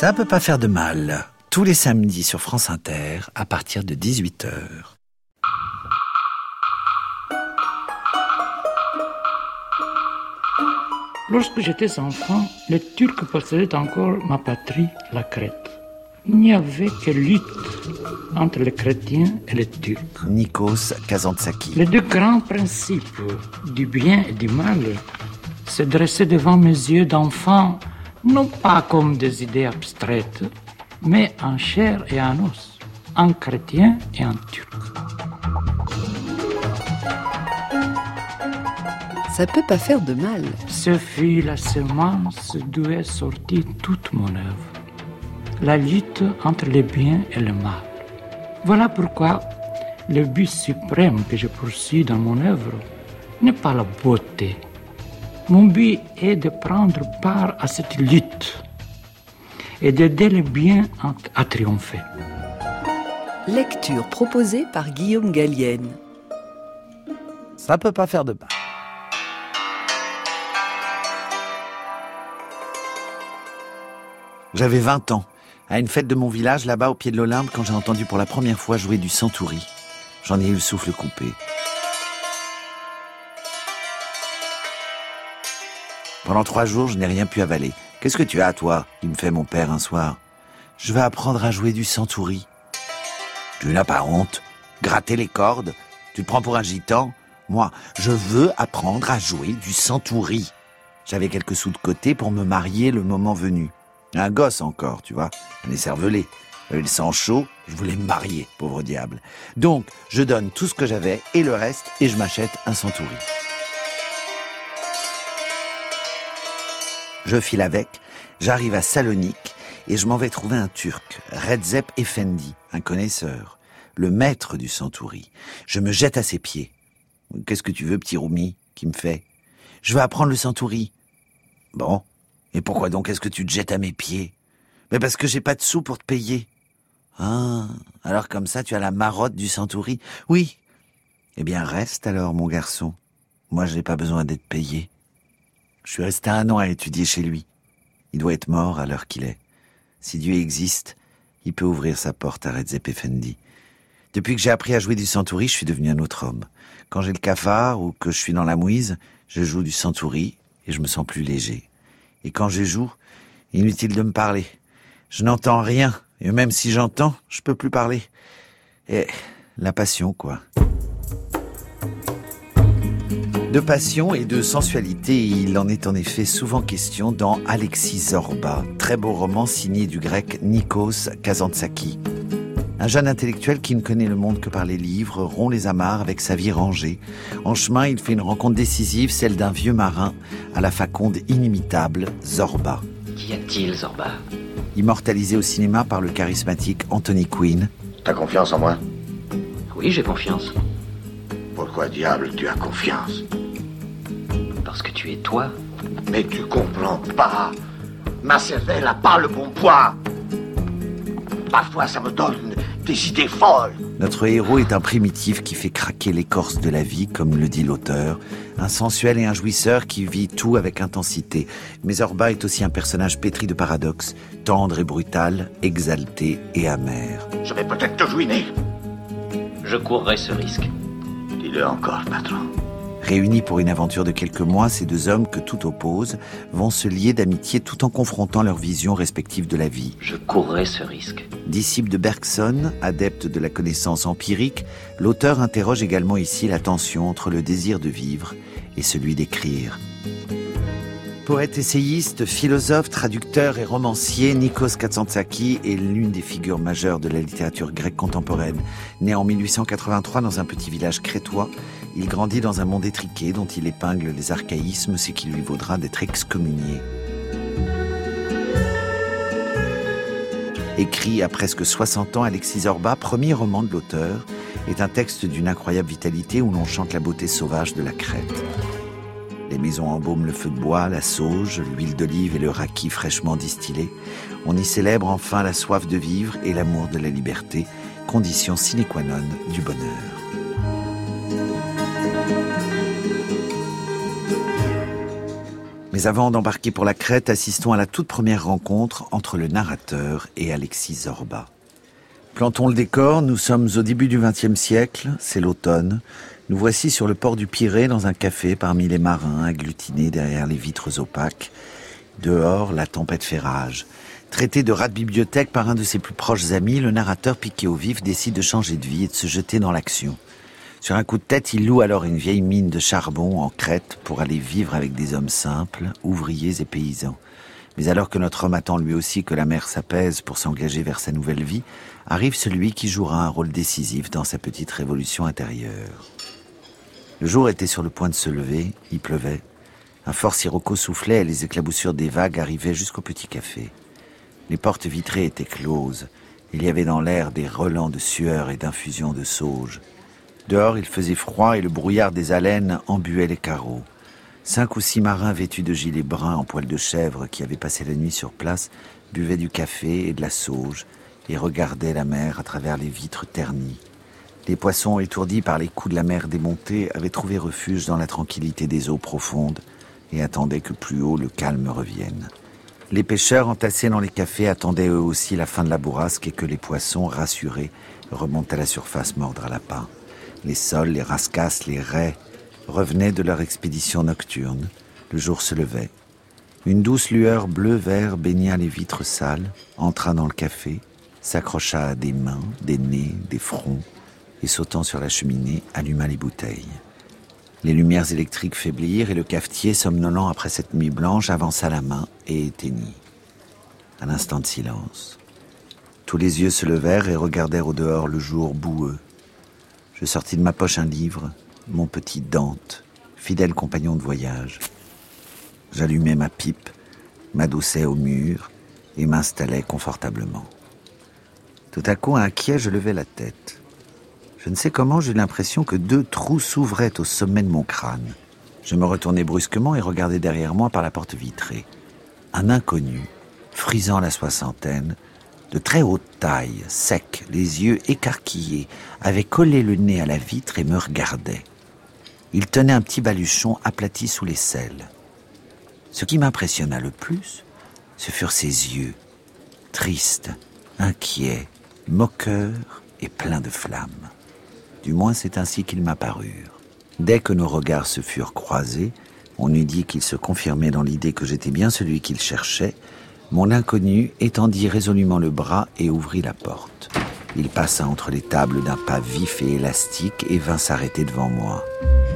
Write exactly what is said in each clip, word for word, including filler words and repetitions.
Ça peut pas faire de mal. Tous les samedis sur France Inter, à partir de dix-huit heures. Lorsque j'étais enfant, les Turcs possédaient encore ma patrie, la Crète. Il n'y avait que lutte entre les chrétiens et les Turcs. Nikos Kazantzakis. Les deux grands principes du bien et du mal se dressaient devant mes yeux d'enfant, non pas comme des idées abstraites, mais en chair et en os, en chrétien et en turc. Ça peut pas faire de mal. Ce fut la semence d'où est sortie toute mon œuvre. La lutte entre le bien et le mal. Voilà pourquoi le but suprême que je poursuis dans mon œuvre n'est pas la beauté. Mon but est de prendre part à cette lutte et d'aider le bien à triompher. Lecture proposée par Guillaume Gallienne. Ça peut pas faire de mal. J'avais vingt ans, à une fête de mon village, là-bas au pied de l'Olympe, quand j'ai entendu pour la première fois jouer du Santuri. J'en ai eu le souffle coupé. Pendant trois jours, je n'ai rien pu avaler. « Qu'est-ce que tu as, toi ?» il me fait mon père un soir. « Je vais apprendre à jouer du Santuri. »« Tu n'as pas honte ? Gratter les cordes ? Tu te prends pour un gitan ? Moi, je veux apprendre à jouer du Santuri. » J'avais quelques sous de côté pour me marier le moment venu. Un gosse encore, tu vois, un écervelé. J'avais le sang chaud, je voulais me marier, pauvre diable. Donc, je donne tout ce que j'avais et le reste, et je m'achète un Santuri. Je file avec, j'arrive à Salonique, et je m'en vais trouver un Turc, Recep Efendi, un connaisseur, le maître du Santuri. Je me jette à ses pieds. « Qu'est-ce que tu veux, petit Roumi ?» qui me fait. « Je veux apprendre le Santuri. » Bon. Et pourquoi donc est-ce que tu te jettes à mes pieds ? Mais parce que j'ai pas de sous pour te payer. Ah, alors comme ça, tu as la marotte du Santuri ? Oui. Eh bien, reste alors, mon garçon. Moi, je n'ai pas besoin d'être payé. Je suis resté un an à étudier chez lui. Il doit être mort à l'heure qu'il est. Si Dieu existe, il peut ouvrir sa porte à Recep Efendi. Depuis que j'ai appris à jouer du Santuri, je suis devenu un autre homme. Quand j'ai le cafard ou que je suis dans la mouise, je joue du Santuri et je me sens plus léger. Et quand je joue, inutile de me parler. Je n'entends rien. Et même si j'entends, je peux plus parler. Et la passion, quoi. De passion et de sensualité, il en est en effet souvent question dans Alexis Zorba, très beau roman signé du grec Nikos Kazantzakis. Un jeune intellectuel qui ne connaît le monde que par les livres, rompt les amarres avec sa vie rangée. En chemin, il fait une rencontre décisive, celle d'un vieux marin à la faconde inimitable, Zorba. Qu'y a-t-il, Zorba ? Immortalisé au cinéma par le charismatique Anthony Quinn. T'as confiance en moi ? Oui, j'ai confiance. Pourquoi diable tu as confiance ? Parce que tu es toi. Mais tu comprends pas. Ma cervelle n'a pas le bon poids. Parfois, ça me donne des idées folles. Notre héros est un primitif qui fait craquer l'écorce de la vie, comme le dit l'auteur. Un sensuel et un jouisseur qui vit tout avec intensité. Mais Zorba est aussi un personnage pétri de paradoxes, tendre et brutal, exalté et amer. Je vais peut-être te ruiner. Je courrai ce risque. Dis-le encore, patron. Réunis pour une aventure de quelques mois, ces deux hommes que tout oppose vont se lier d'amitié tout en confrontant leurs visions respectives de la vie. Je courrai ce risque. Disciple de Bergson, adepte de la connaissance empirique, l'auteur interroge également ici la tension entre le désir de vivre et celui d'écrire. Poète essayiste, philosophe, traducteur et romancier, Nikos Kazantzakis est l'une des figures majeures de la littérature grecque contemporaine. Né en mille huit cent quatre-vingt-trois dans un petit village crétois, il grandit dans un monde étriqué dont il épingle les archaïsmes, ce qui lui vaudra d'être excommunié. Écrit à presque soixante ans, Alexis Zorba, premier roman de l'auteur, est un texte d'une incroyable vitalité où l'on chante la beauté sauvage de la Crète. Les maisons embaument le feu de bois, la sauge, l'huile d'olive et le raki fraîchement distillé. On y célèbre enfin la soif de vivre et l'amour de la liberté, condition sine qua non du bonheur. Mais avant d'embarquer pour la Crète, assistons à la toute première rencontre entre le narrateur et Alexis Zorba. Plantons le décor, nous sommes au début du vingtième siècle, c'est l'automne. Nous voici sur le port du Pirée, dans un café, parmi les marins, agglutinés derrière les vitres opaques. Dehors, la tempête fait rage. Traité de rat de bibliothèque par un de ses plus proches amis, le narrateur, piqué au vif, décide de changer de vie et de se jeter dans l'action. Sur un coup de tête, il loue alors une vieille mine de charbon en Crète pour aller vivre avec des hommes simples, ouvriers et paysans. Mais alors que notre homme attend lui aussi que la mer s'apaise pour s'engager vers sa nouvelle vie, arrive celui qui jouera un rôle décisif dans sa petite révolution intérieure. Le jour était sur le point de se lever, il pleuvait. Un fort sirocco soufflait et les éclaboussures des vagues arrivaient jusqu'au petit café. Les portes vitrées étaient closes. Il y avait dans l'air des relents de sueur et d'infusion de sauge. Dehors, il faisait froid et le brouillard des haleines embuait les carreaux. Cinq ou six marins vêtus de gilets bruns en poil de chèvre qui avaient passé la nuit sur place buvaient du café et de la sauge et regardaient la mer à travers les vitres ternies. Les poissons, étourdis par les coups de la mer démontée, avaient trouvé refuge dans la tranquillité des eaux profondes et attendaient que plus haut le calme revienne. Les pêcheurs entassés dans les cafés attendaient eux aussi la fin de la bourrasque et que les poissons, rassurés, remontent à la surface mordre à l'appât. Les sols, les rascasses, les raies revenaient de leur expédition nocturne. Le jour se levait. Une douce lueur bleu-vert baigna les vitres sales, entra dans le café, s'accrocha à des mains, des nez, des fronts, et sautant sur la cheminée, alluma les bouteilles. Les lumières électriques faiblirent et le cafetier, somnolent après cette nuit blanche, avança la main et éteignit. Un instant de silence. Tous les yeux se levèrent et regardèrent au dehors le jour boueux. Je sortis de ma poche un livre, mon petit Dante, fidèle compagnon de voyage. J'allumai ma pipe, m'adossai au mur et m'installai confortablement. Tout à coup, inquiet, je levai la tête. Je ne sais comment, j'eus l'impression que deux trous s'ouvraient au sommet de mon crâne. Je me retournai brusquement et regardai derrière moi par la porte vitrée. Un inconnu, frisant la soixantaine, de très haute taille, sec, les yeux écarquillés, avait collé le nez à la vitre et me regardait. Il tenait un petit baluchon aplati sous l'aisselle. Ce qui m'impressionna le plus, ce furent ses yeux, tristes, inquiets, moqueurs et pleins de flammes. Du moins, c'est ainsi qu'ils m'apparurent. Dès que nos regards se furent croisés, on eût dit qu'il se confirmait dans l'idée que j'étais bien celui qu'il cherchait. Mon inconnu étendit résolument le bras et ouvrit la porte. Il passa entre les tables d'un pas vif et élastique et vint s'arrêter devant moi.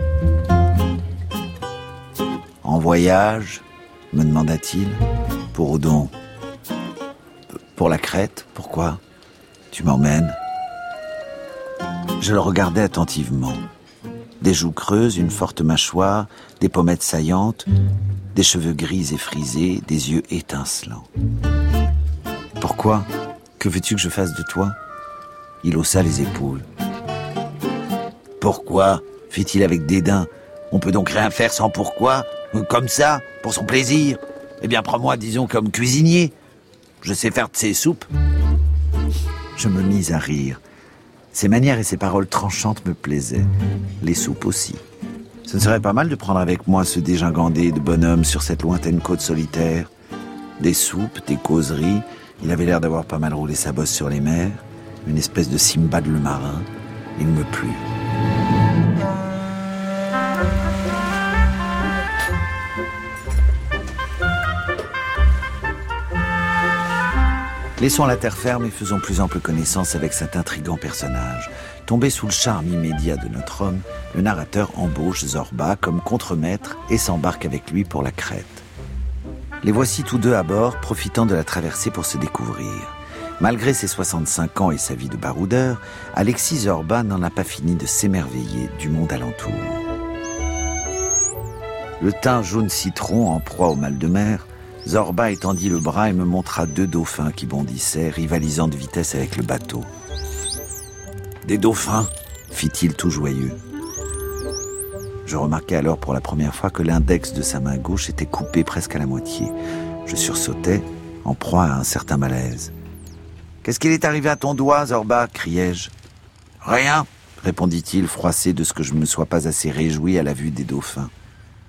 « En voyage ?» me demanda-t-il. « Pour où donc ? » ?»« Pour la Crète, pourquoi ? Tu m'emmènes ?» Je le regardais attentivement. Des joues creuses, une forte mâchoire, des pommettes saillantes, des cheveux gris et frisés, des yeux étincelants. « Pourquoi ? Que veux-tu que je fasse de toi ?» Il haussa les épaules. « Pourquoi ?» fit-il avec dédain. « On peut donc rien faire sans pourquoi ? Comme ça, pour son plaisir ? Eh bien, prends-moi, disons, comme cuisinier. Je sais faire de ces soupes. » Je me mis à rire. Ses manières et ses paroles tranchantes me plaisaient. Les soupes aussi. Ce ne serait pas mal de prendre avec moi ce dégingandé de bonhomme sur cette lointaine côte solitaire. Des soupes, des causeries. Il avait l'air d'avoir pas mal roulé sa bosse sur les mers. Une espèce de Simbad le marin. Il me plut. Laissons la terre ferme et faisons plus ample connaissance avec cet intrigant personnage. Tombé sous le charme immédiat de notre homme, le narrateur embauche Zorba comme contremaître et s'embarque avec lui pour la Crète. Les voici tous deux à bord, profitant de la traversée pour se découvrir. Malgré ses soixante-cinq ans et sa vie de baroudeur, Alexis Zorba n'en a pas fini de s'émerveiller du monde alentour. Le teint jaune citron en proie au mal de mer, Zorba étendit le bras et me montra deux dauphins qui bondissaient, rivalisant de vitesse avec le bateau. « Des dauphins !» fit-il tout joyeux. Je remarquai alors pour la première fois que l'index de sa main gauche était coupé presque à la moitié. Je sursautai, en proie à un certain malaise. « Qu'est-ce qu'il est arrivé à ton doigt, Zorba ?» criai-je. « Rien !» répondit-il, froissé de ce que je ne me sois pas assez réjoui à la vue des dauphins.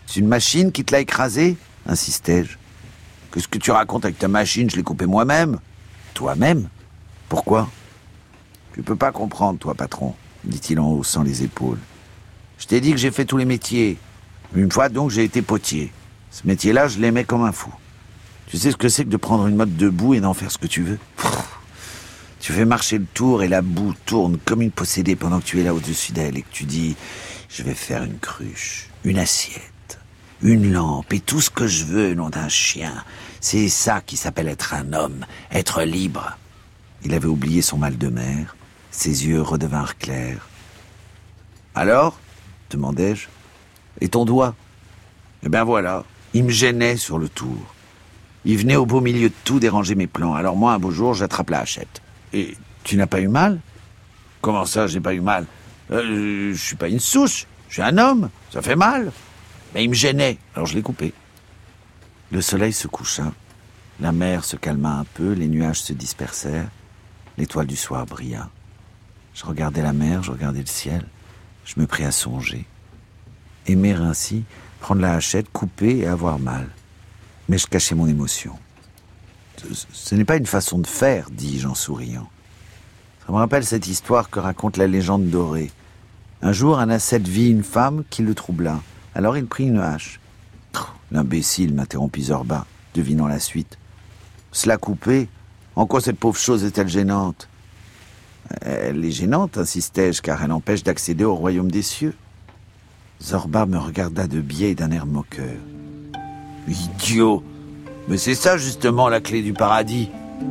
C'est une machine qui te l'a écrasé, insistai-je. Qu'est-ce que tu racontes avec ta machine? Je l'ai coupée moi-même. Toi-même? Pourquoi? Tu peux pas comprendre, toi, patron, dit-il en haussant les épaules. Je t'ai dit que j'ai fait tous les métiers. Une fois, donc, j'ai été potier. Ce métier-là, je l'aimais comme un fou. Tu sais ce que c'est que de prendre une motte de boue et d'en faire ce que tu veux? Tu fais marcher le tour et la boue tourne comme une possédée pendant que tu es là au-dessus d'elle et que tu dis « Je vais faire une cruche, une assiette, une lampe et tout ce que je veux, nom d'un chien. » C'est ça qui s'appelle être un homme, être libre. Il avait oublié son mal de mer. Ses yeux redevinrent clairs. « Alors ?» demandai-je. « Et ton doigt ?» Eh bien voilà, il me gênait sur le tour. Il venait au beau milieu de tout déranger mes plans. Alors moi, un beau jour, j'attrape la hachette. Et tu n'as pas eu mal? Comment ça, j'ai pas eu mal? euh, Je suis pas une souche, je suis un homme, ça fait mal. Mais il me gênait, alors je l'ai coupé. Le soleil se coucha, la mer se calma un peu, les nuages se dispersèrent, l'étoile du soir brilla. Je regardais la mer, je regardais le ciel, je me pris à songer. Aimer ainsi, prendre la hachette, couper et avoir mal. Mais je cachais mon émotion. Ce, ce n'est pas une façon de faire, dis-je en souriant. Ça me rappelle cette histoire que raconte la légende dorée. Un jour, un ascète vit une femme qui le troubla. Alors il prit une hache. L'imbécile, m'interrompit Zorba, devinant la suite. Cela coupé, en quoi cette pauvre chose est-elle gênante? Elle est gênante, insistai-je, car elle empêche d'accéder au royaume des cieux. Zorba me regarda de biais d'un air moqueur. Idiot! Mais c'est ça justement la clé du paradis.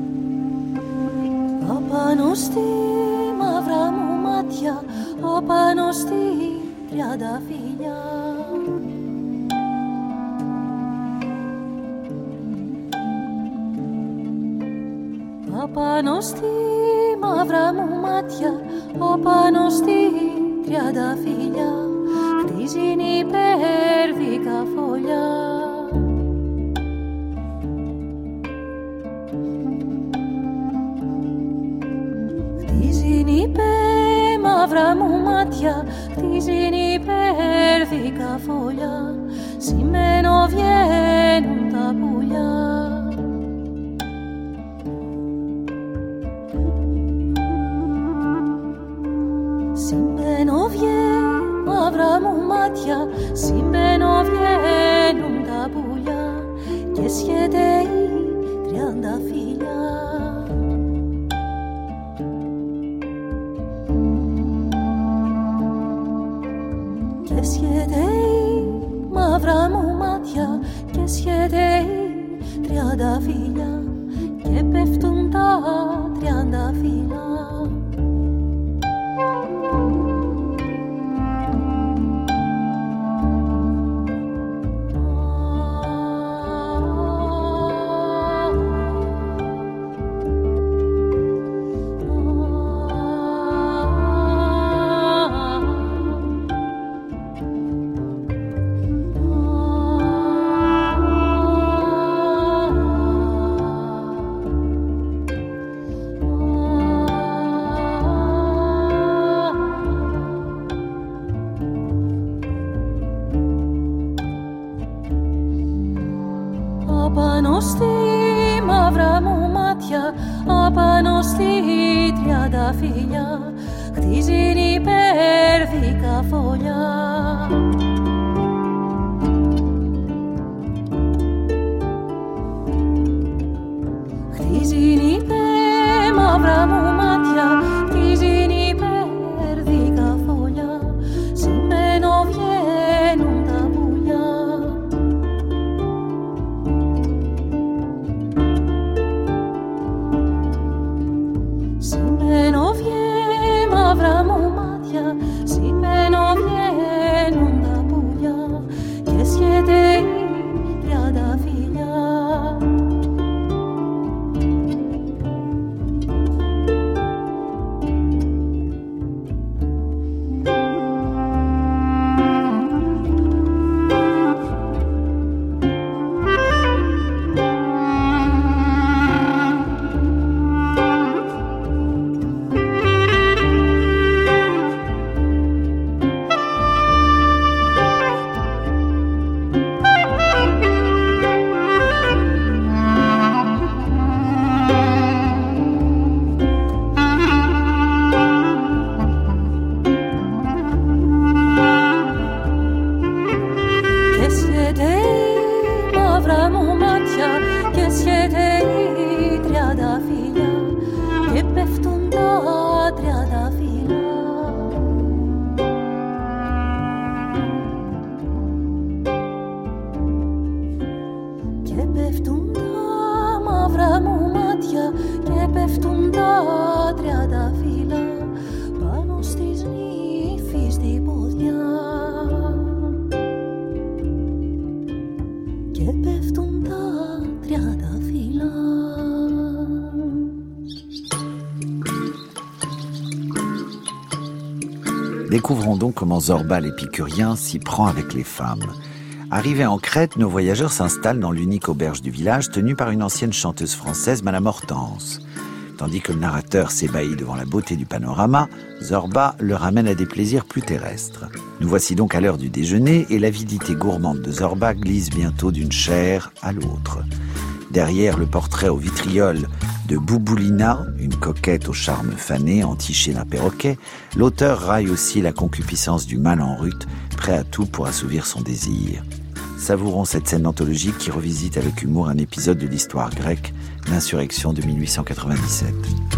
Απάνω στη μαύρα μου μάτια, απάνω στη τριανταφύλια, χτίζουν υπέρβικα φωλιά. Χτίζουν υπέρ μαύρα μου μάτια, χτίζουν υπέρβικα φωλιά, σημαίνω βγαίνουν τα πουλιά. Σημαίνω βγαίνουν μαύρα μου μάτια, σημαίνω βγαίνουν τα πουλιά και σχέται οι τριανταφύλια. Και σχέται οι μαύρα μου μάτια και σχέται οι τριανταφύλια και πέφτουν τα τριανταφύλια. Απάνω στη μαύρα μου μάτια, απάνω στη τριανταφύλια, χτίζουν υπέρβικα φωλιά. Χτίζουν υπέρ μαύρα μου μάτια, χτίζουν υπέρβικα φωλιά, σημαίνω βγαίνουν τα πουλιά. Σημαίνω βγαίνουν μαύρα μου μάτια, σημαίνω βγαίνουν τα Découvrons donc comment Zorba l'épicurien s'y prend avec les femmes. Arrivés en Crète, nos voyageurs s'installent dans l'unique auberge du village tenue par une ancienne chanteuse française, Madame Hortense. Tandis que le narrateur s'ébahit devant la beauté du panorama, Zorba le ramène à des plaisirs plus terrestres. Nous voici donc à l'heure du déjeuner et l'avidité gourmande de Zorba glisse bientôt d'une chair à l'autre. Derrière le portrait au vitriol de Bouboulina, une coquette au charme fané, entichée d'un perroquet, l'auteur raille aussi la concupiscence du mâle en rut, prêt à tout pour assouvir son désir. Savourons cette scène anthologique qui revisite avec humour un épisode de l'histoire grecque, l'insurrection de mille huit cent quatre-vingt-dix-sept.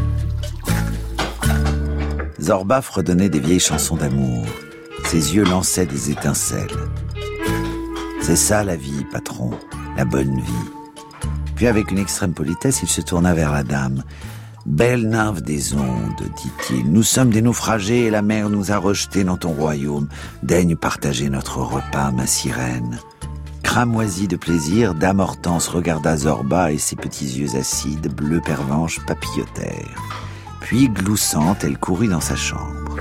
Zorba fredonnait des vieilles chansons d'amour. Ses yeux lançaient des étincelles. C'est ça la vie, patron, la bonne vie. Puis avec une extrême politesse, il se tourna vers la dame. « Belle nymphe des ondes, dit-il, nous sommes des naufragés et la mer nous a rejetés dans ton royaume. Daigne partager notre repas, ma sirène. » Cramoisie de plaisir, Dame Hortense regarda Zorba et ses petits yeux acides, bleu pervenche, papillotèrent. Puis, gloussante, elle courut dans sa chambre.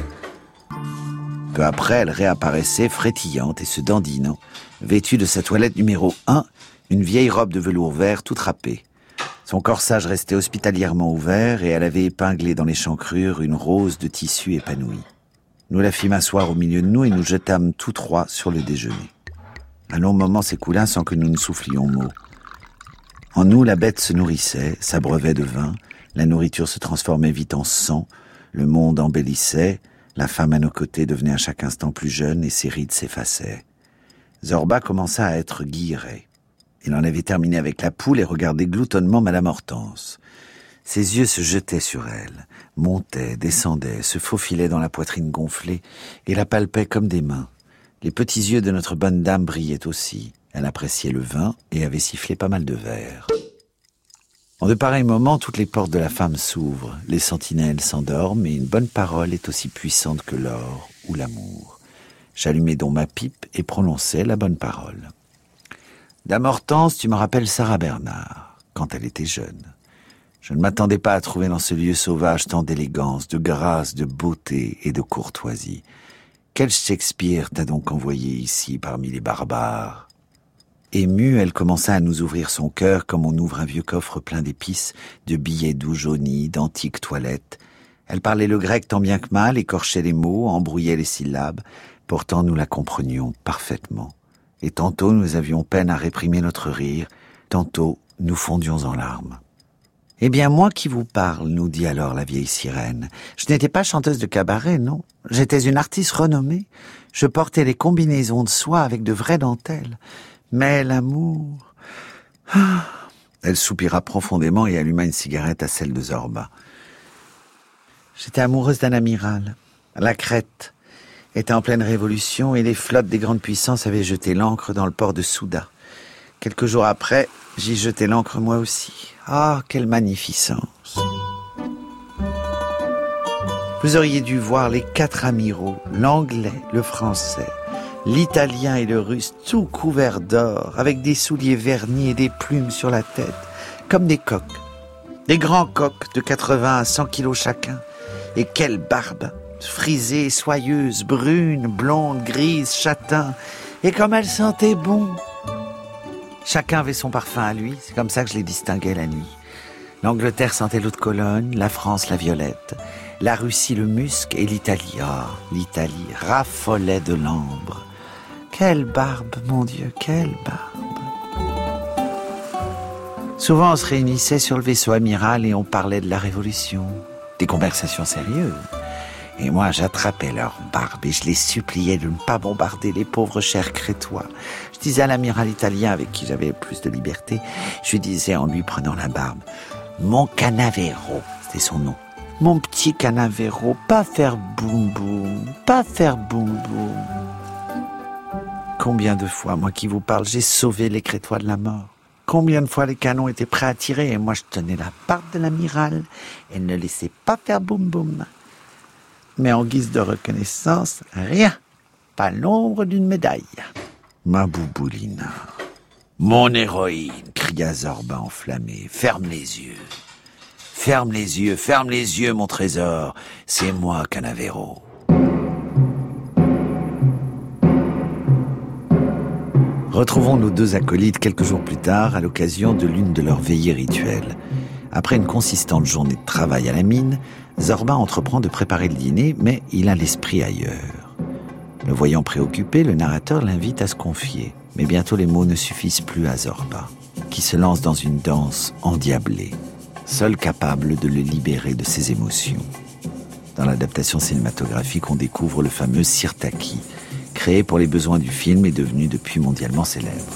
Peu après, elle réapparaissait, frétillante et se dandinant, vêtue de sa toilette numéro un, une vieille robe de velours vert toute râpée. Son corsage restait hospitalièrement ouvert et elle avait épinglé dans l'échancrure une rose de tissu épanoui. Nous la fîmes asseoir au milieu de nous et nous jetâmes tous trois sur le déjeuner. Un long moment s'écoula sans que nous ne soufflions mot. En nous, la bête se nourrissait, s'abreuvait de vin, la nourriture se transformait vite en sang, le monde embellissait, la femme à nos côtés devenait à chaque instant plus jeune et ses rides s'effaçaient. Zorba commença à être guilleré. Il en avait terminé avec la poule et regardait gloutonnement Madame Hortense. Ses yeux se jetaient sur elle, montaient, descendaient, se faufilaient dans la poitrine gonflée et la palpaient comme des mains. Les petits yeux de notre bonne dame brillaient aussi. Elle appréciait le vin et avait sifflé pas mal de verres. En de pareils moments, toutes les portes de la femme s'ouvrent, les sentinelles s'endorment et une bonne parole est aussi puissante que l'or ou l'amour. J'allumai donc ma pipe et prononçai la bonne parole. Dame Hortense, tu me rappelles Sarah Bernard, quand elle était jeune. Je ne m'attendais pas à trouver dans ce lieu sauvage tant d'élégance, de grâce, de beauté et de courtoisie. Quel Shakespeare t'a donc envoyé ici parmi les barbares ? Émue, elle commença à nous ouvrir son cœur comme on ouvre un vieux coffre plein d'épices, de billets doux jaunis, d'antiques toilettes. Elle parlait le grec tant bien que mal, écorchait les mots, embrouillait les syllabes. Pourtant, nous la comprenions parfaitement. Et tantôt, nous avions peine à réprimer notre rire, tantôt, nous fondions en larmes. « Eh bien, moi qui vous parle, nous dit alors la vieille sirène. Je n'étais pas chanteuse de cabaret, non. J'étais une artiste renommée. Je portais les combinaisons de soie avec de vraies dentelles. Mais l'amour... Ah. » Elle soupira profondément et alluma une cigarette à celle de Zorba. « J'étais amoureuse d'un amiral, la Crète. Était en pleine révolution et les flottes des grandes puissances avaient jeté l'ancre dans le port de Souda. Quelques jours après, j'y jetai l'ancre moi aussi. Ah, quelle magnificence! Vous auriez dû voir les quatre amiraux, l'anglais, le français, l'italien et le russe, tout couverts d'or, avec des souliers vernis et des plumes sur la tête, comme des coqs. Des grands coqs de quatre-vingts à cent kilos chacun. Et quelle barbe! Frisée, soyeuse, brune, blonde, grise, châtain. Et comme elle sentait bon! Chacun avait son parfum à lui, c'est comme ça que je les distinguais la nuit. L'Angleterre sentait l'eau de Cologne, la France la violette, la Russie le musc et l'Italie, ah, l'Italie raffolait de l'ambre. Quelle barbe, mon Dieu, quelle barbe! Souvent on se réunissait sur le vaisseau amiral et on parlait de la Révolution, des conversations sérieuses. Et moi, j'attrapais leur barbe et je les suppliais de ne pas bombarder les pauvres chers crétois. Je disais à l'amiral italien avec qui j'avais plus de liberté, je lui disais en lui prenant la barbe, « Mon Canavero », c'était son nom, « Mon petit Canavero, pas faire boum boum, pas faire boum boum. » Combien de fois, moi qui vous parle, j'ai sauvé les crétois de la mort. Combien de fois les canons étaient prêts à tirer et moi je tenais la barbe de l'amiral et ne laissais pas faire boum boum. Mais en guise de reconnaissance, rien, pas l'ombre d'une médaille. Ma Bouboulina, mon héroïne, cria Zorba enflammé, ferme les yeux. Ferme les yeux, ferme les yeux, mon trésor, c'est moi, Canavero. Retrouvons nos deux acolytes quelques jours plus tard à l'occasion de l'une de leurs veillées rituelles. Après une consistante journée de travail à la mine, Zorba entreprend de préparer le dîner, mais il a l'esprit ailleurs. Le voyant préoccupé, le narrateur l'invite à se confier. Mais bientôt les mots ne suffisent plus à Zorba, qui se lance dans une danse endiablée, seul capable de le libérer de ses émotions. Dans l'adaptation cinématographique, on découvre le fameux Sirtaki, créé pour les besoins du film et devenu depuis mondialement célèbre.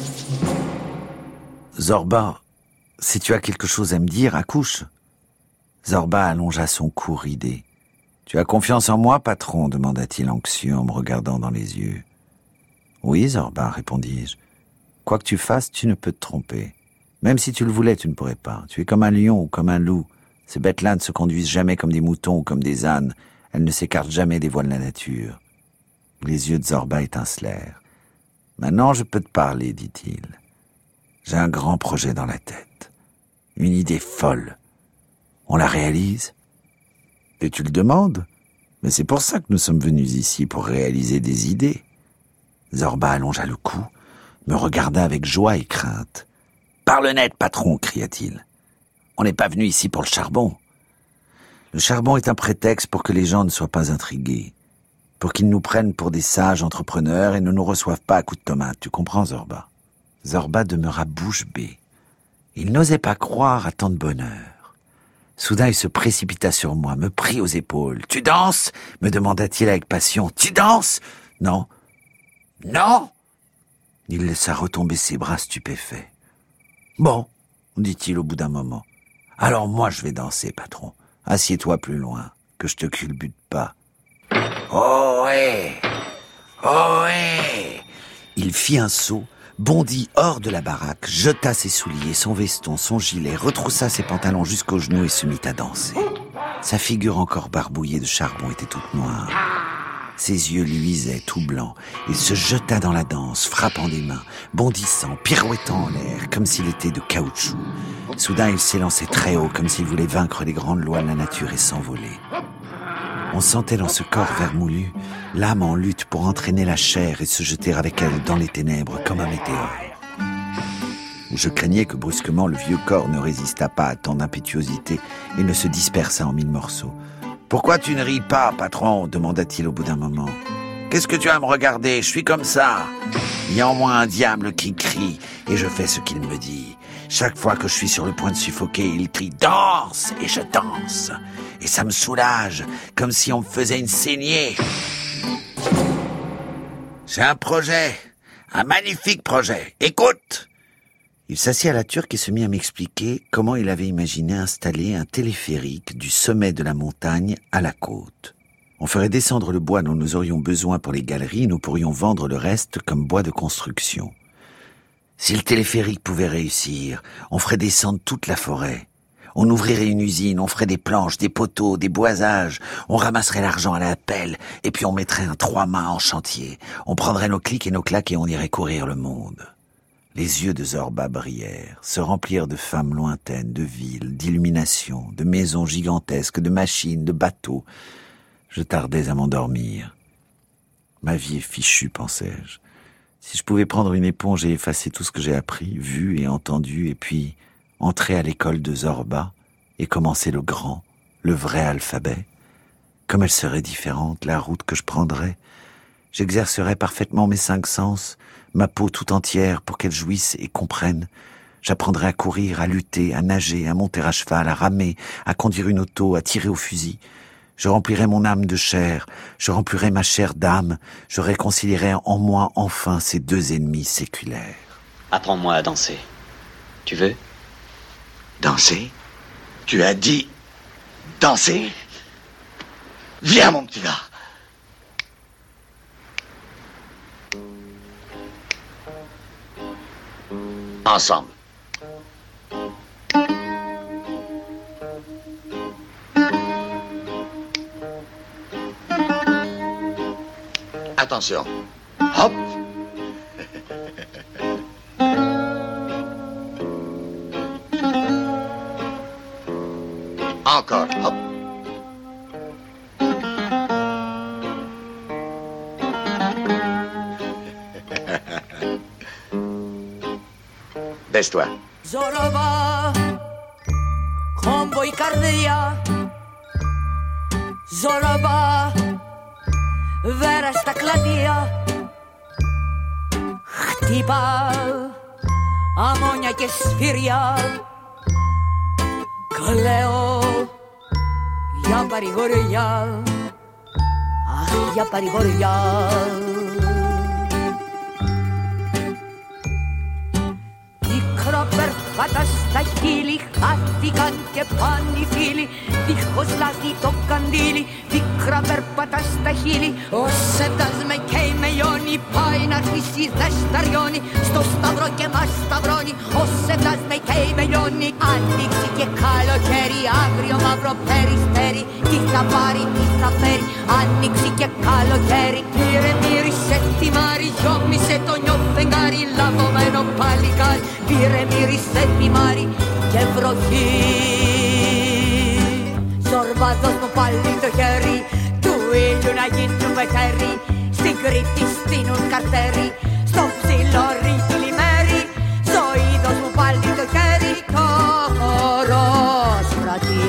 Zorba, si tu as quelque chose à me dire, accouche. Zorba allongea son cou ridé. Tu as confiance en moi, patron, demanda-t-il anxieux en me regardant dans les yeux. Oui, Zorba, répondis-je. Quoi que tu fasses, tu ne peux te tromper. Même si tu le voulais, tu ne pourrais pas. Tu es comme un lion ou comme un loup. Ces bêtes-là ne se conduisent jamais comme des moutons ou comme des ânes. Elles ne s'écartent jamais des voies de la nature. Les yeux de Zorba étincelèrent. Maintenant, je peux te parler, dit-il. J'ai un grand projet dans la tête. Une idée folle. On la réalise? Et tu le demandes? Mais c'est pour ça que nous sommes venus ici, pour réaliser des idées. Zorba allongea le cou, me regarda avec joie et crainte. « Parle net, patron !» cria-t-il. « On n'est pas venu ici pour le charbon. Le charbon est un prétexte pour que les gens ne soient pas intrigués, pour qu'ils nous prennent pour des sages entrepreneurs et ne nous reçoivent pas à coups de tomates. Tu comprends, Zorba ?» Zorba demeura bouche bée. Il n'osait pas croire à tant de bonheur. Soudain, il se précipita sur moi, me prit aux épaules. « Tu danses ?» me demanda-t-il avec passion. « Tu danses ?»« Non. »« Non !» Il laissa retomber ses bras stupéfaits. « Bon, » dit-il au bout d'un moment. « Alors moi je vais danser, patron. Assieds-toi plus loin, que je te culbute pas. »« Oh ouais ! Oh ouais !» Il fit un saut, bondit hors de la baraque, jeta ses souliers, son veston, son gilet, retroussa ses pantalons jusqu'aux genoux et se mit à danser. Sa figure encore barbouillée de charbon était toute noire. Ses yeux luisaient tout blancs. Il se jeta dans la danse, frappant des mains, bondissant, pirouettant en l'air, comme s'il était de caoutchouc. Soudain, il s'élançait très haut, comme s'il voulait vaincre les grandes lois de la nature et s'envoler. On sentait dans ce corps vermoulu l'âme en lutte pour entraîner la chair et se jeter avec elle dans les ténèbres comme un météore. Je craignais que brusquement le vieux corps ne résistât pas à tant d'impétuosité et ne se dispersât en mille morceaux. « Pourquoi tu ne ris pas, patron ?» demanda-t-il au bout d'un moment. « Qu'est-ce que tu as à me regarder? Je suis comme ça. Il y a en moi un diable qui crie et je fais ce qu'il me dit. Chaque fois que je suis sur le point de suffoquer, il crie « Danse !» et je danse. Et ça me soulage, comme si on me faisait une saignée. J'ai un projet, un magnifique projet. Écoute !» Il s'assit à la turque et se mit à m'expliquer comment il avait imaginé installer un téléphérique du sommet de la montagne à la côte. On ferait descendre le bois dont nous aurions besoin pour les galeries et nous pourrions vendre le reste comme bois de construction. Si le téléphérique pouvait réussir, on ferait descendre toute la forêt. On ouvrirait une usine, on ferait des planches, des poteaux, des boisages, on ramasserait l'argent à la pelle et puis on mettrait un trois-mâts en chantier. On prendrait nos clics et nos claques et on irait courir le monde. Les yeux de Zorba brillèrent, se remplirent de femmes lointaines, de villes, d'illuminations, de maisons gigantesques, de machines, de bateaux. Je tardais à m'endormir. Ma vie est fichue, pensais-je. Si je pouvais prendre une éponge et effacer tout ce que j'ai appris, vu et entendu, et puis entrer à l'école de Zorba et commencer le grand, le vrai alphabet, comme elle serait différente, la route que je prendrais. J'exercerais parfaitement mes cinq sens, ma peau tout entière pour qu'elle jouisse et comprenne. J'apprendrai à courir, à lutter, à nager, à monter à cheval, à ramer, à conduire une auto, à tirer au fusil. Je remplirai mon âme de chair, je remplirai ma chair d'âme, je réconcilierai en moi enfin ces deux ennemis séculaires. Apprends-moi à danser. Tu veux? Danser? Tu as dit danser? Viens, mon petit gars. Ensemble. Attention. Hop. Encore. Hop. Baisse-toi. Zorba, combo cardia. Zorba, vera sta cladia. Χτύπα αμμόνια και σφύρια. Κλαίω για παρηγοριά. Αχ, για παρηγοριά. Πίκρα περπάτα στα χείλη, χάθηκαν και πάνε οι φίλοι. Δίχως λάδι το καντήλι, πίκρα περπάτα στα χείλη. Ο Σεβδάς με καίει με λιώνει, πάει να αρχίσει δεν σταριώνει. Στο σταυρό και μας σταυρώνει, ο Σεβδάς με καίει με λιώνει. Άνοιξη και καλοκαίρι, άγριο μαύρο περιστέρι. Τι θα πάρει, τι θα φέρει, άνοιξη και καλοκαίρι. Πήρε μύρισε θυμάρι, γιόμισε το νιό φεγγάρι. Λαβωμένο παλικάρι, πήρε μύρισε θυμάρι και βροχή. Ζόρμπα δώσ' μου πάλι το χέρι, του ήλιου να γίνουμε τέρι. Στην Κρήτη στείνουν καρτέρι, στο ψηλό ρίχνει λιμέρι. Ζωή δώσ' μου πάλι το χέρι, το χορός κρατεί.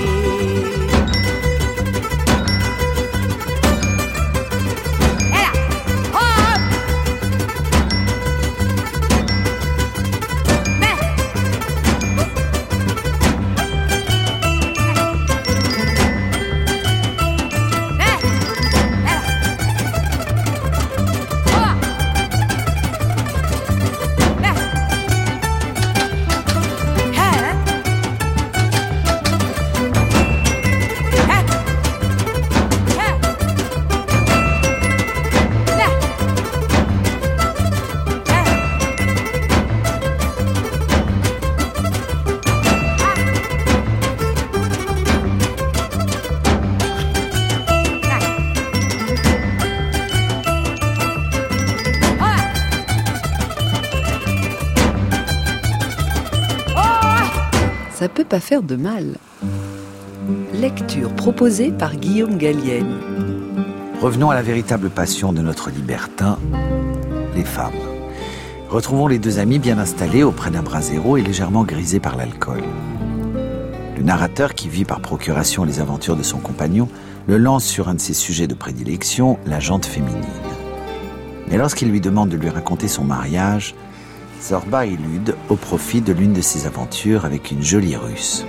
Ça peut pas faire de mal. Lecture proposée par Guillaume Gallienne. Revenons à la véritable passion de notre libertin, les femmes. Retrouvons les deux amis bien installés auprès d'un brasero et légèrement grisés par l'alcool. Le narrateur, qui vit par procuration les aventures de son compagnon, le lance sur un de ses sujets de prédilection, la jante féminine. Mais lorsqu'il lui demande de lui raconter son mariage, Zorba élude au profit de l'une de ses aventures avec une jolie Russe.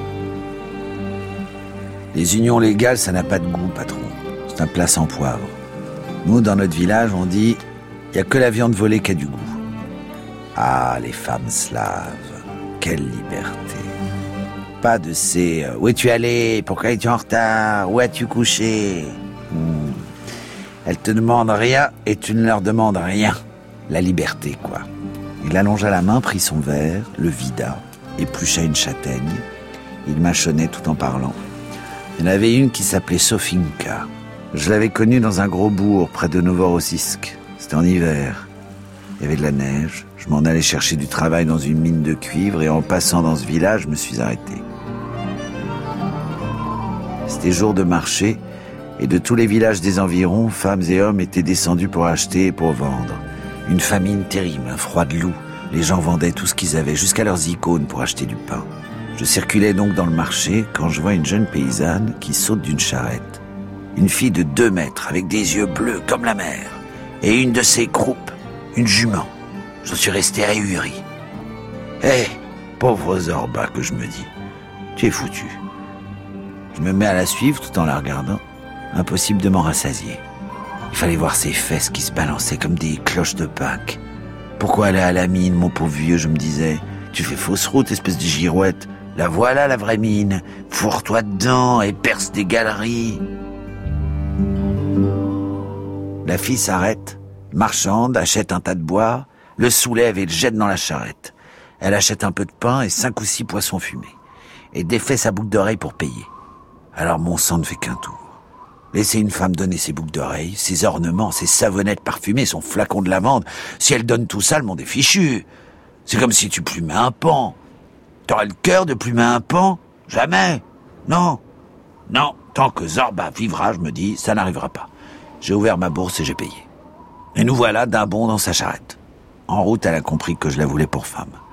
Les unions légales, ça n'a pas de goût, patron. C'est un plat sans poivre. Nous, dans notre village, on dit « il n'y a que la viande volée qui a du goût ». Ah, les femmes slaves, quelle liberté. Pas de ces « où es-tu allé ? Pourquoi es-tu en retard ? Où as-tu couché ?» hmm. Elles te demandent rien et tu ne leur demandes rien. La liberté, quoi. Il allongea la main, prit son verre, le vida, éplucha une châtaigne. Il mâchonnait tout en parlant. Il y en avait une qui s'appelait Sofinka. Je l'avais connue dans un gros bourg près de Novorossiysk. C'était en hiver. Il y avait de la neige. Je m'en allais chercher du travail dans une mine de cuivre et en passant dans ce village, je me suis arrêté. C'était jour de marché et de tous les villages des environs, femmes et hommes étaient descendus pour acheter et pour vendre. Une famine terrible, un froid de loup. Les gens vendaient tout ce qu'ils avaient, jusqu'à leurs icônes pour acheter du pain. Je circulais donc dans le marché quand je vois une jeune paysanne qui saute d'une charrette. Une fille de deux mètres, avec des yeux bleus comme la mer. Et une de ses croupes, une jument. Je suis resté ahuri. Hé, hey, pauvre Zorba, que je me dis. Tu es foutu. Je me mets à la suivre tout en la regardant. Impossible de m'en rassasier. Il fallait voir ses fesses qui se balançaient comme des cloches de Pâques. Pourquoi aller à la mine, mon pauvre vieux, je me disais. Tu fais fausse route, espèce de girouette. La voilà, la vraie mine. Fourre-toi dedans et perce des galeries. La fille s'arrête, marchande, achète un tas de bois, le soulève et le jette dans la charrette. Elle achète un peu de pain et cinq ou six poissons fumés. Et défait sa boucle d'oreille pour payer. Alors mon sang ne fait qu'un tour. Laisser une femme donner ses boucles d'oreilles, ses ornements, ses savonnettes parfumées, son flacon de lavande. Si elle donne tout ça, le monde est fichu. C'est comme si tu plumais un pan. T'aurais le cœur de plumer un pan ? Jamais. Non. Non, tant que Zorba vivra, je me dis, ça n'arrivera pas. J'ai ouvert ma bourse et j'ai payé. Et nous voilà d'un bond dans sa charrette. En route, elle a compris que je la voulais pour femme.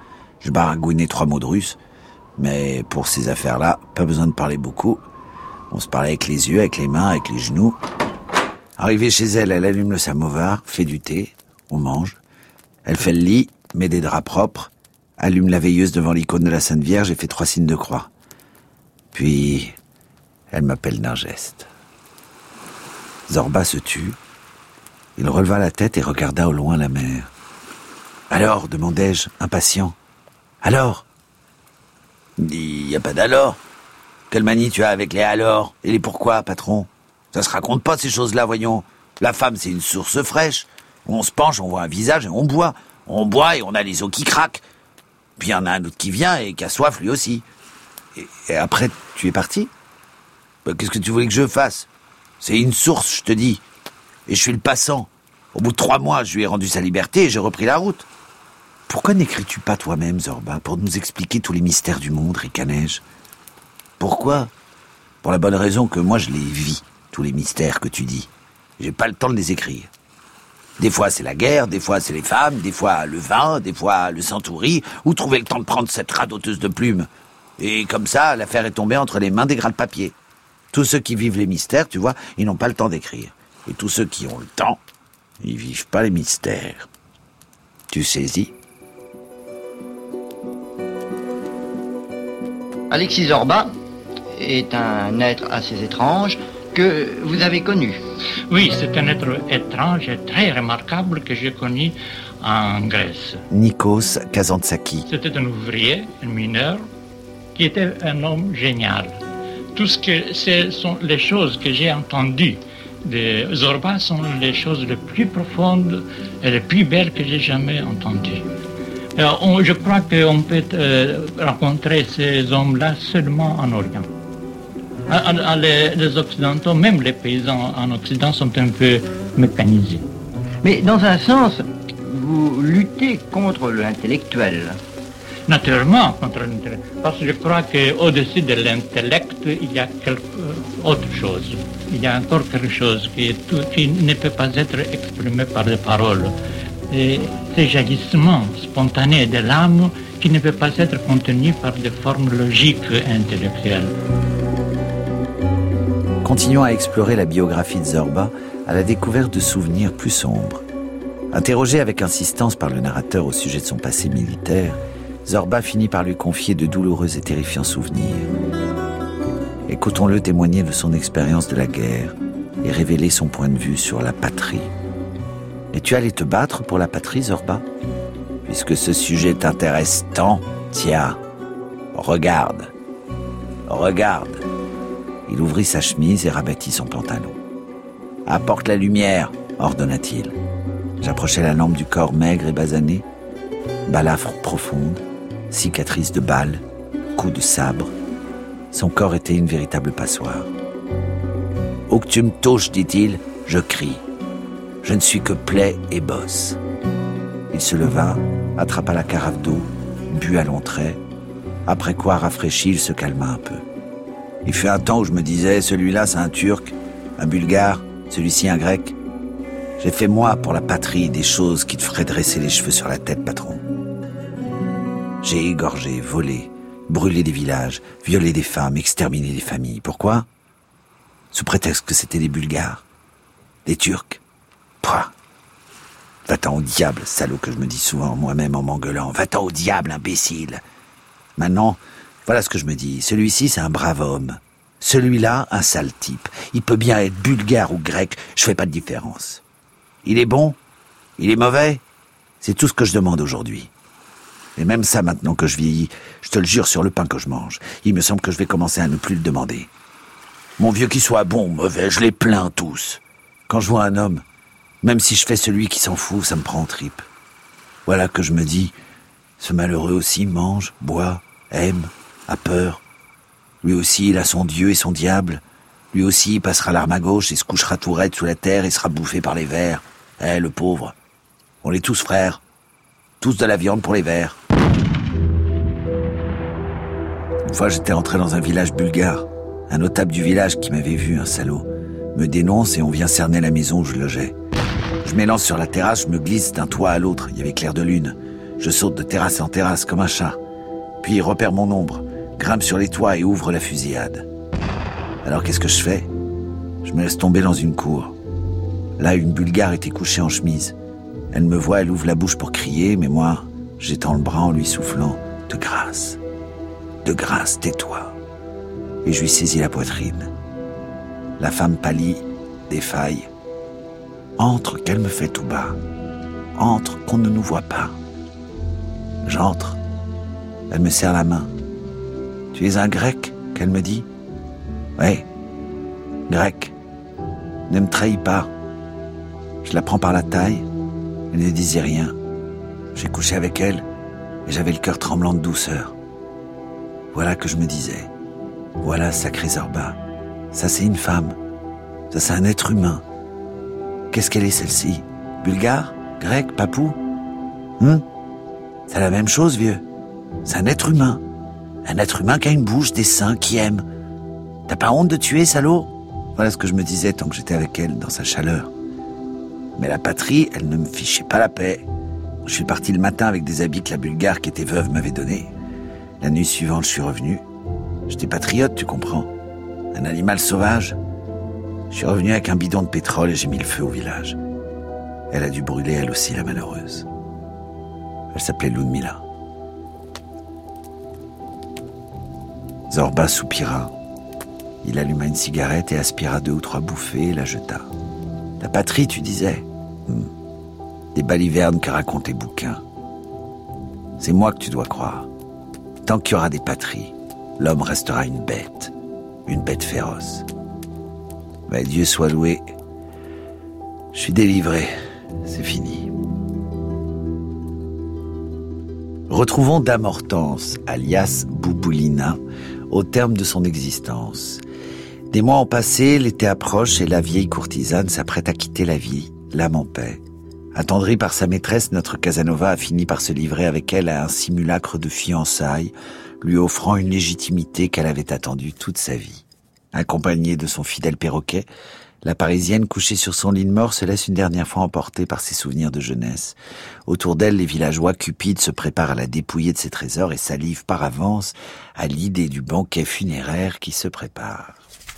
Je baragouinais trois mots de russe, mais pour ces affaires-là, pas besoin de parler beaucoup. On se parlait avec les yeux, avec les mains, avec les genoux. Arrivée chez elle, elle allume le samovar, fait du thé, on mange. Elle fait le lit, met des draps propres, allume la veilleuse devant l'icône de la Sainte Vierge et fait trois signes de croix. Puis, elle m'appelle d'un geste. Zorba se tut. Il releva la tête et regarda au loin la mer. « Alors ?» demandai-je, impatient. « Alors ?» ?»« Il n'y a pas d'alors. Quelle manie tu as avec les alors et les pourquoi, patron? Ça se raconte pas ces choses-là, voyons. La femme, c'est une source fraîche. On se penche, on voit un visage et on boit. On boit et on a les os qui craquent. Puis il y en a un autre qui vient et qui a soif lui aussi. Et, et après, tu es parti? Ben, qu'est-ce que tu voulais que je fasse? C'est une source, je te dis. Et je suis le passant. Au bout de trois mois, je lui ai rendu sa liberté et j'ai repris la route. Pourquoi n'écris-tu pas toi-même, Zorba, pour nous expliquer tous les mystères du monde, ricanai-je? Pourquoi? Pour la bonne raison que moi je les vis, tous les mystères que tu dis. J'ai pas le temps de les écrire. Des fois c'est la guerre, des fois c'est les femmes, des fois le vin, des fois le centaury, ou trouver le temps de prendre cette radoteuse de plumes. Et comme ça, l'affaire est tombée entre les mains des gras de papier. Tous ceux qui vivent les mystères, tu vois, ils n'ont pas le temps d'écrire. Et tous ceux qui ont le temps, ils vivent pas les mystères. Tu saisis? Alexis Zorba est un être assez étrange que vous avez connu. Oui, c'est un être étrange et très remarquable que j'ai connu en Grèce. Nikos Kazantzakis. C'était un ouvrier, un mineur, qui était un homme génial. Tout ce que ce sont les choses que j'ai entendues de Zorba sont les choses les plus profondes et les plus belles que j'ai jamais entendues. Alors, on, je crois qu'on peut euh, rencontrer ces hommes-là seulement en Orient. À, à, les, les Occidentaux, même les paysans en Occident, sont un peu mécanisés. Mais dans un sens, vous luttez contre l'intellectuel. Naturellement, contre l'intellect. Parce que je crois qu'au-dessus de l'intellect, il y a quelque autre chose. Il y a encore quelque chose qui, tout, qui ne peut pas être exprimé par des paroles. Et ces jaillissements spontanés de l'âme qui ne peut pas être contenu par des formes logiques et intellectuelles. Continuons à explorer la biographie de Zorba à la découverte de souvenirs plus sombres. Interrogé avec insistance par le narrateur au sujet de son passé militaire, Zorba finit par lui confier de douloureux et terrifiants souvenirs. Écoutons-le témoigner de son expérience de la guerre et révéler son point de vue sur la patrie. Es-tu allé te battre pour la patrie, Zorba? Puisque ce sujet t'intéresse tant, tiens, regarde, regarde. Il ouvrit sa chemise et rabattit son pantalon. « Apporte la lumière !» ordonna-t-il. J'approchai la lampe du corps maigre et basané. Balafre profonde, cicatrice de balles, coups de sabre. Son corps était une véritable passoire. « Où que tu me touches, dit-il, je crie. Je ne suis que plaie et bosse. » Il se leva, attrapa la carafe d'eau, but à longs traits. Après quoi, rafraîchi, il se calma un peu. Il fut un temps où je me disais, celui-là c'est un Turc, un Bulgare, celui-ci un Grec. J'ai fait moi pour la patrie des choses qui te feraient dresser les cheveux sur la tête, patron. J'ai égorgé, volé, brûlé des villages, violé des femmes, exterminé des familles. Pourquoi? Sous prétexte que c'était des Bulgares, des Turcs. Pouah. Va-t'en au diable, salaud, que je me dis souvent moi-même en m'engueulant. Va-t'en au diable, imbécile. Maintenant, voilà ce que je me dis. Celui-ci, c'est un brave homme. Celui-là, un sale type. Il peut bien être bulgare ou grec, je fais pas de différence. Il est bon? Il est mauvais? C'est tout ce que je demande aujourd'hui. Et même ça, maintenant que je vieillis, je te le jure sur le pain que je mange, il me semble que je vais commencer à ne plus le demander. Mon vieux qu'il soit bon ou mauvais, je les plains tous. Quand je vois un homme, même si je fais celui qui s'en fout, ça me prend en tripe. Voilà que je me dis, ce malheureux aussi mange, boit, aime, a peur. Lui aussi, il a son Dieu et son diable. Lui aussi, il passera l'arme à gauche et se couchera tout raide sous la terre et sera bouffé par les vers. Eh, le pauvre. On est tous frères. Tous de la viande pour les vers. Une fois, j'étais entré dans un village bulgare. Un notable du village qui m'avait vu, un salaud, me dénonce et on vient cerner la maison où je logeais. Je m'élance sur la terrasse, je me glisse d'un toit à l'autre. Il y avait clair de lune. Je saute de terrasse en terrasse comme un chat. Puis il repère mon ombre, grimpe sur les toits et ouvre la fusillade. Alors qu'est-ce que je fais ? Je me laisse tomber dans une cour. Là, une Bulgare était couchée en chemise. Elle me voit, elle ouvre la bouche pour crier, mais moi, j'étends le bras en lui soufflant « De grâce, de grâce, tais-toi !» Et je lui saisis la poitrine. La femme pâlit, défaille. « Entre, qu'elle me fait tout bas. Entre, qu'on ne nous voit pas. » J'entre. Elle me serre la main. « Tu es un grec ?» qu'elle me dit. « Oui, grec. Ne me trahis pas. » Je la prends par la taille. Elle ne disait rien. J'ai couché avec elle et j'avais le cœur tremblant de douceur. Voilà que je me disais. Voilà, sacré Zorba. Ça, c'est une femme. Ça, c'est un être humain. Qu'est-ce qu'elle est, celle-ci ? Bulgare ? Grec ? Papou ? Hum ? C'est la même chose, vieux. C'est un être humain. Un être humain qui a une bouche, des seins, qui aime. T'as pas honte de tuer, salaud ? Voilà ce que je me disais tant que j'étais avec elle, dans sa chaleur. Mais la patrie, elle ne me fichait pas la paix. Je suis parti le matin avec des habits que la Bulgare qui était veuve m'avait donnés. La nuit suivante, je suis revenu. J'étais patriote, tu comprends. Un animal sauvage. Je suis revenu avec un bidon de pétrole et j'ai mis le feu au village. Elle a dû brûler, elle aussi, la malheureuse. Elle s'appelait Ludmila. Zorba soupira. Il alluma une cigarette et aspira deux ou trois bouffées et la jeta. La patrie, tu disais ? hmm. Des balivernes que racontent les bouquins. C'est moi que tu dois croire. Tant qu'il y aura des patries, l'homme restera une bête. Une bête féroce. Mais Dieu soit loué. Je suis délivré. C'est fini. Retrouvons Dame Hortense, alias Bouboulina, au terme de son existence. Des mois ont passé, l'été approche et la vieille courtisane s'apprête à quitter la vie, l'âme en paix. Attendrie par sa maîtresse, notre Casanova a fini par se livrer avec elle à un simulacre de fiançailles, lui offrant une légitimité qu'elle avait attendue toute sa vie. Accompagnée de son fidèle perroquet, la Parisienne couchée sur son lit de mort se laisse une dernière fois emporter par ses souvenirs de jeunesse. Autour d'elle, les villageois cupides se préparent à la dépouiller de ses trésors et salivent par avance à l'idée du banquet funéraire qui se prépare.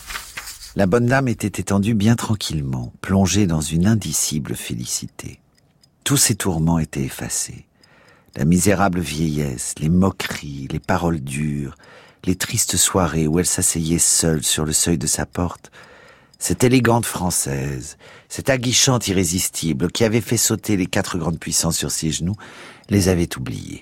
La bonne dame était étendue bien tranquillement, plongée dans une indicible félicité. Tous ses tourments étaient effacés. La misérable vieillesse, les moqueries, les paroles dures, les tristes soirées où elle s'asseyait seule sur le seuil de sa porte, cette élégante Française, cette aguichante irrésistible qui avait fait sauter les quatre grandes puissances sur ses genoux, les avait oubliées.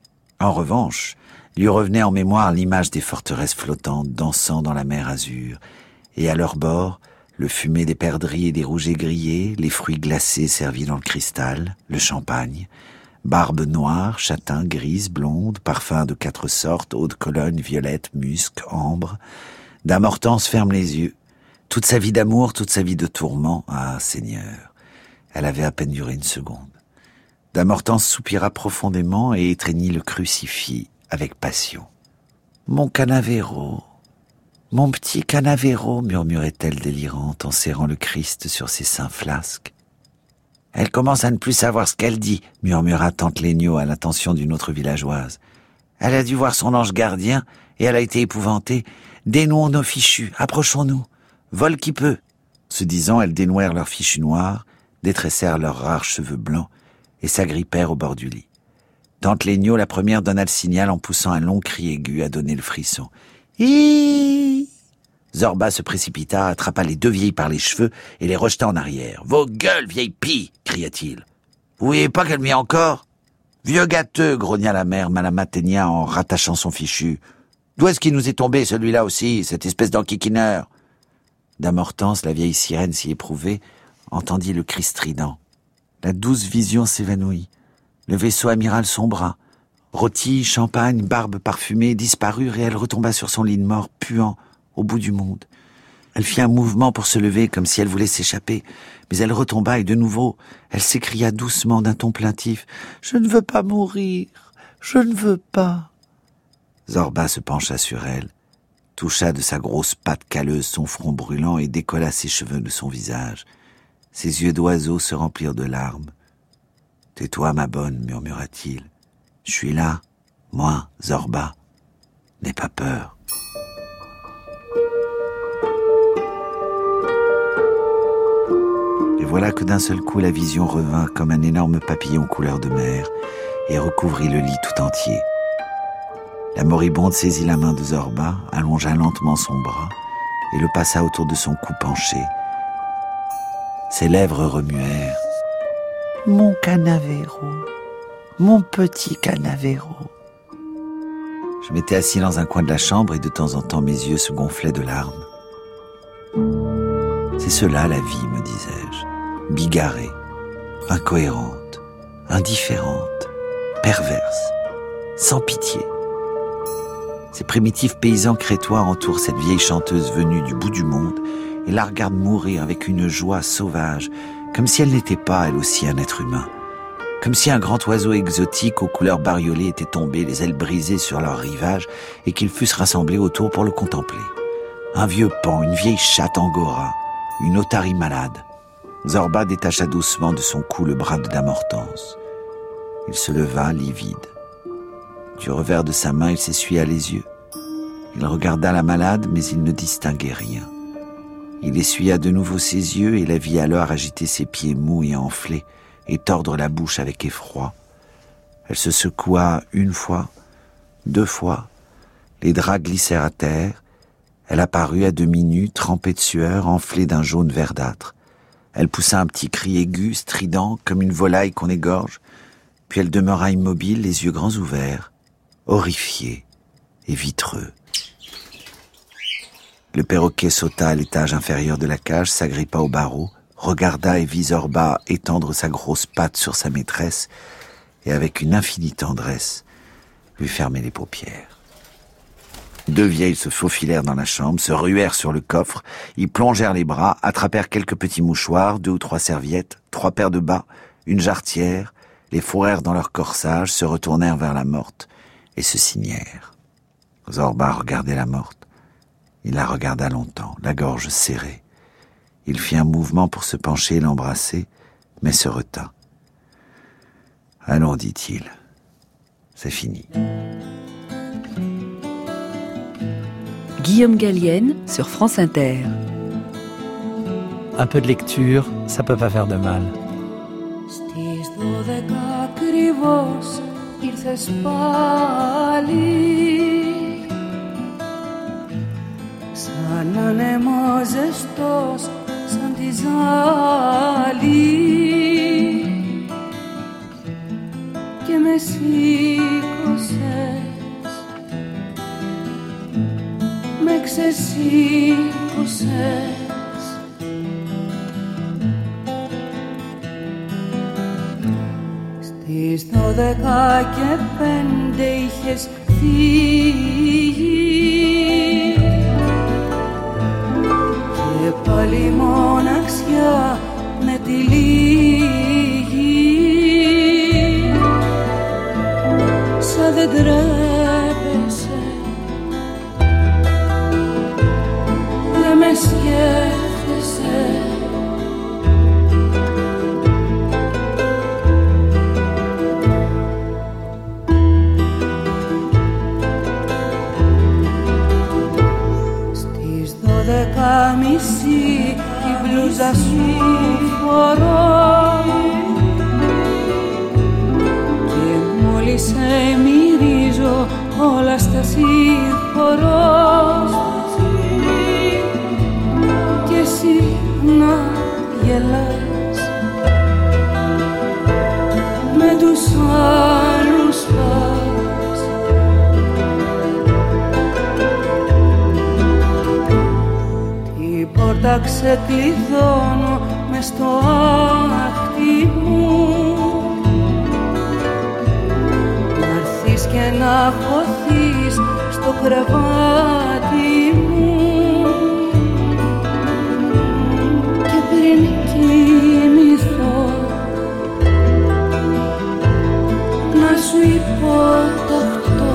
En revanche, lui revenait en mémoire l'image des forteresses flottantes dansant dans la mer azur, et à leur bord, le fumet des perdrix et des rougets grillés, les fruits glacés servis dans le cristal, le champagne, barbe noire, châtain, grise, blonde, parfums de quatre sortes, eau de Cologne, violette, musc, ambre. Dame Hortense ferme les yeux. Toute sa vie d'amour, toute sa vie de tourment, ah Seigneur, elle avait à peine duré une seconde. Dame Hortense soupira profondément et étreignit le crucifix avec passion. « Mon Canavero, mon petit Canavero » murmurait-elle délirante en serrant le Christ sur ses seins flasques. « Elle commence à ne plus savoir ce qu'elle dit » murmura tante Léniaud à l'attention d'une autre villageoise. « Elle a dû voir son ange gardien et elle a été épouvantée. Dénouons nos fichus, approchons-nous. Vol qui peut !» Ce disant, elles dénouèrent leurs fichus noirs, détressèrent leurs rares cheveux blancs et s'agrippèrent au bord du lit. Tante Léniaud, la première, donna le signal en poussant un long cri aigu à donner le frisson. « Hi !» Zorba se précipita, attrapa les deux vieilles par les cheveux et les rejeta en arrière. « Vos gueules, vieille pie !» cria-t-il. « Vous voyez pas qu'elle m'y a encore ?»« Vieux gâteux !» grogna la mère Malamaténia en rattachant son fichu. « D'où est-ce qu'il nous est tombé, celui-là aussi, cette espèce d'enquiquineur ?» Dame Hortense, la vieille sirène si éprouvée, entendit le cri strident. La douce vision s'évanouit. Le vaisseau amiral sombra. Rôti, champagne, barbe parfumée disparurent et elle retomba sur son lit de mort, puant, au bout du monde. Elle fit un mouvement pour se lever, comme si elle voulait s'échapper, mais elle retomba et de nouveau, elle s'écria doucement d'un ton plaintif. « Je ne veux pas mourir, je ne veux pas. » Zorba se pencha sur elle, toucha de sa grosse patte calleuse son front brûlant et décolla ses cheveux de son visage. Ses yeux d'oiseau se remplirent de larmes. « Tais-toi, ma bonne, murmura-t-il. Je suis là, moi, Zorba. N'aie pas peur. Et voilà que d'un seul coup la vision revint comme un énorme papillon couleur de mer et recouvrit le lit tout entier. La moribonde saisit la main de Zorba, allongea lentement son bras et le passa autour de son cou penché. Ses lèvres remuèrent. « Mon Canavero, mon petit Canavero !» Je m'étais assis dans un coin de la chambre et de temps en temps mes yeux se gonflaient de larmes. C'est cela la vie, me disais-je, bigarrée, incohérente, indifférente, perverse, sans pitié. Ces primitifs paysans crétois entourent cette vieille chanteuse venue du bout du monde et la regardent mourir avec une joie sauvage, comme si elle n'était pas, elle aussi, un être humain. Comme si un grand oiseau exotique aux couleurs bariolées était tombé, les ailes brisées sur leur rivage, et qu'ils fussent rassemblés autour pour le contempler. Un vieux paon, une vieille chatte angora, une otarie malade. Zorba détacha doucement de son cou le bras de Dame Hortense. Il se leva, livide. Du revers de sa main, il s'essuya les yeux. Il regarda la malade, mais il ne distinguait rien. Il essuya de nouveau ses yeux et la vit alors agiter ses pieds mous et enflés et tordre la bouche avec effroi. Elle se secoua une fois, deux fois. Les draps glissèrent à terre. Elle apparut à demi nue, trempée de sueur, enflée d'un jaune verdâtre. Elle poussa un petit cri aigu, strident, comme une volaille qu'on égorge. Puis elle demeura immobile, les yeux grands ouverts, horrifiée et vitreux. Le perroquet sauta à l'étage inférieur de la cage, s'agrippa au barreau, regarda et vit Zorba étendre sa grosse patte sur sa maîtresse et avec une infinie tendresse lui fermer les paupières. Deux vieilles se faufilèrent dans la chambre, se ruèrent sur le coffre, y plongèrent les bras, attrapèrent quelques petits mouchoirs, deux ou trois serviettes, trois paires de bas, une jarretière, les fourrèrent dans leur corsage, se retournèrent vers la morte et se signèrent. Zorba regardait la morte. Il la regarda longtemps, la gorge serrée. Il fit un mouvement pour se pencher et l'embrasser, mais se retint. « Allons, dit-il, c'est fini. » Guillaume Gallienne sur France Inter. Un peu de lecture, ça peut pas faire de mal. Στις δώδεκα ακριβώς ήρθες πάλι σαν άνεμο ζεστός σαν τη ζάλη και με σήκωσες με ξεσήκωσες στις δώδεκα και πέντε είχες φύγει και πάλι μοναξιά με τη λίγη σαν δεν τρέπεσαι δεν με σκέφτεσαι μισή η μπλούζα σου φορώ και μόλις σε μυρίζω όλα στα συγχωρώ και εσύ να γελάς με τους άλλους πας πόρτα ξεκλειδώνω μες στο άχτι μου να'ρθείς και να χωθείς στο κρεβάτι μου και πριν κοιμηθώ να σου υποταχτώ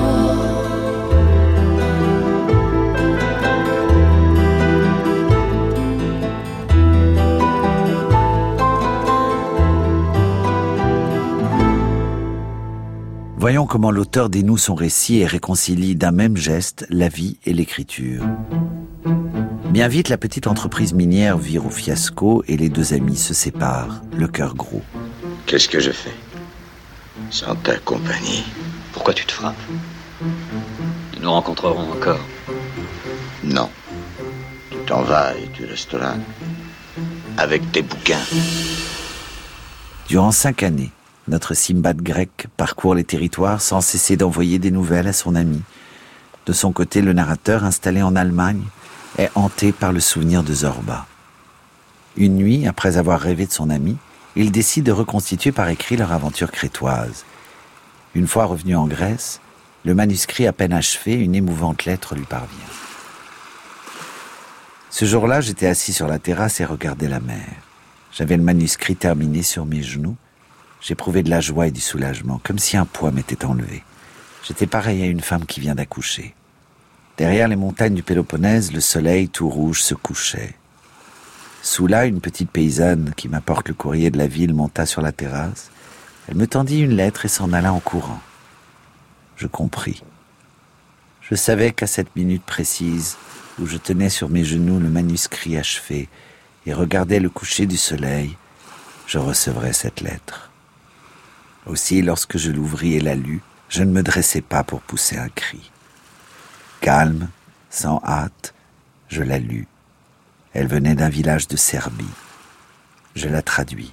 Voyons Voyons comment l'auteur dénoue son récit et réconcilie d'un même geste la vie et l'écriture. Bien vite, la petite entreprise minière vire au fiasco et les deux amis se séparent, le cœur gros. Qu'est-ce que je fais sans ta compagnie? Pourquoi tu te frappes? Nous nous rencontrerons encore. Non. Tu t'en vas et tu restes là. Avec tes bouquins. Durant cinq années, notre Simbad grec parcourt les territoires sans cesser d'envoyer des nouvelles à son ami. De son côté, le narrateur, installé en Allemagne, est hanté par le souvenir de Zorba. Une nuit, après avoir rêvé de son ami, il décide de reconstituer par écrit leur aventure crétoise. Une fois revenu en Grèce, le manuscrit à peine achevé, une émouvante lettre lui parvient. Ce jour-là, j'étais assis sur la terrasse et regardais la mer. J'avais le manuscrit terminé sur mes genoux. J'éprouvais de la joie et du soulagement, comme si un poids m'était enlevé. J'étais pareil à une femme qui vient d'accoucher. Derrière les montagnes du Péloponnèse, le soleil tout rouge se couchait. Soula, une petite paysanne qui m'apporte le courrier de la ville, monta sur la terrasse. Elle me tendit une lettre et s'en alla en courant. Je compris. Je savais qu'à cette minute précise, où je tenais sur mes genoux le manuscrit achevé et regardais le coucher du soleil, je recevrais cette lettre. Aussi, lorsque je l'ouvris et la lus, je ne me dressai pas pour pousser un cri. Calme, sans hâte, je la lus. Elle venait d'un village de Serbie. Je la traduis.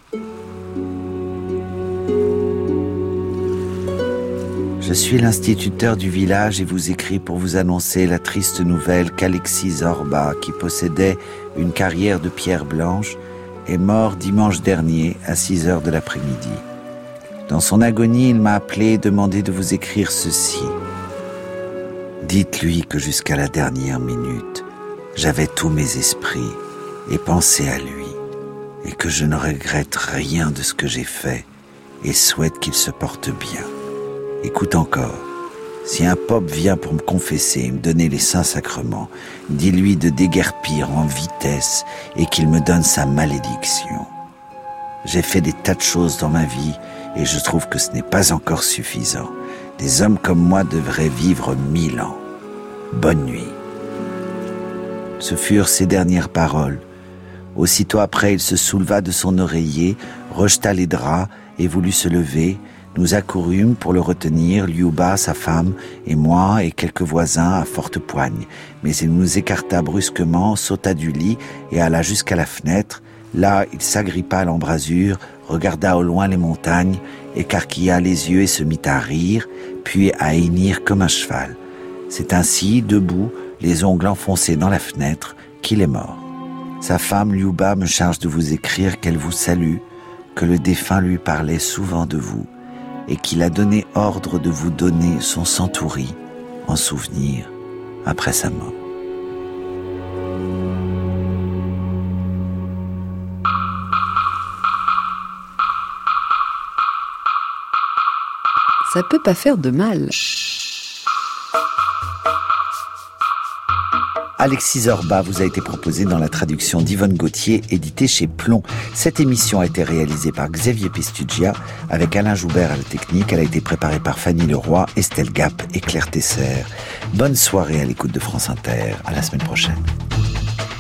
Je suis l'instituteur du village et vous écris pour vous annoncer la triste nouvelle qu'Alexis Zorba, qui possédait une carrière de pierre blanche, est mort dimanche dernier à six heures de l'après-midi. Dans son agonie, il m'a appelé et demandé de vous écrire ceci. Dites-lui que jusqu'à la dernière minute, j'avais tous mes esprits et pensé à lui, et que je ne regrette rien de ce que j'ai fait et souhaite qu'il se porte bien. Écoute encore, si un pope vient pour me confesser et me donner les saints sacrements, dis-lui de déguerpir en vitesse et qu'il me donne sa malédiction. J'ai fait des tas de choses dans ma vie et je trouve que ce n'est pas encore suffisant. Des hommes comme moi devraient vivre mille ans. Bonne nuit. Ce furent ses dernières paroles. Aussitôt après, il se souleva de son oreiller, rejeta les draps et voulut se lever. Nous accourûmes pour le retenir, Liuba, sa femme, et moi et quelques voisins à forte poigne. Mais il nous écarta brusquement, sauta du lit et alla jusqu'à la fenêtre. Là, il s'agrippa à l'embrasure, regarda au loin les montagnes, écarquilla les yeux et se mit à rire, puis à hennir comme un cheval. C'est ainsi, debout, les ongles enfoncés dans la fenêtre, qu'il est mort. Sa femme, Liuba, me charge de vous écrire qu'elle vous salue, que le défunt lui parlait souvent de vous, et qu'il a donné ordre de vous donner son centurie en souvenir après sa mort. Ça peut pas faire de mal. Alexis Zorba vous a été proposé dans la traduction d'Yvonne Gauthier, édité chez Plomb. Cette émission a été réalisée par Xavier Pestugia, avec Alain Joubert à la technique. Elle a été préparée par Fanny Leroy, Estelle Gap et Claire Tesser. Bonne soirée à l'écoute de France Inter. À la semaine prochaine.